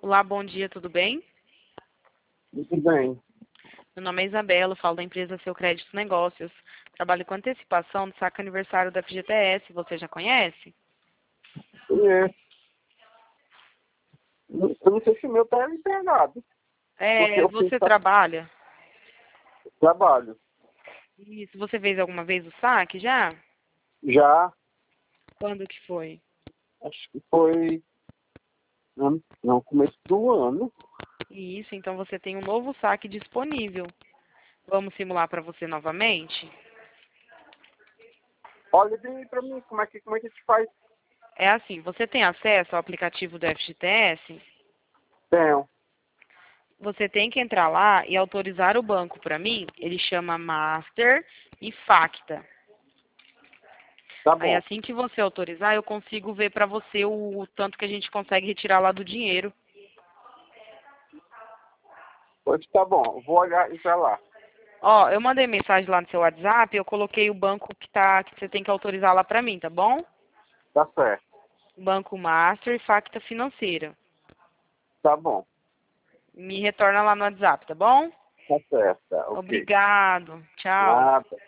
Olá, bom dia, tudo bem? Muito bem. Meu nome é Isabela, falo da empresa Seu Crédito Negócios. Trabalho com antecipação do saque aniversário da FGTS, você já conhece? Conheço. Eu não sei se o meu está internado, porque eu fiz Você trabalha? trabalho. Isso, você fez alguma vez o saque já? Já, Quando que foi? acho que foi no começo do ano. Isso, então você tem um novo saque disponível. Vamos simular para você novamente? Olha bem para mim, como é que a gente faz? É assim, você tem acesso ao aplicativo do FGTS? Tenho. Você tem que entrar lá e autorizar o banco para mim. Ele chama Master e Facta. Tá Aí bom. assim que você autorizar, eu consigo ver para você o tanto que a gente consegue retirar lá do dinheiro. Pois tá bom. Eu vou olhar e para lá. Ó, eu mandei mensagem lá no seu WhatsApp, eu coloquei o banco que você tem que autorizar lá para mim, tá bom? Tá certo. Banco Master e Facta Financeira. Tá bom. Me retorna lá no WhatsApp, tá bom? Tá certo. Tá, ok. Obrigado. Tchau. Nada.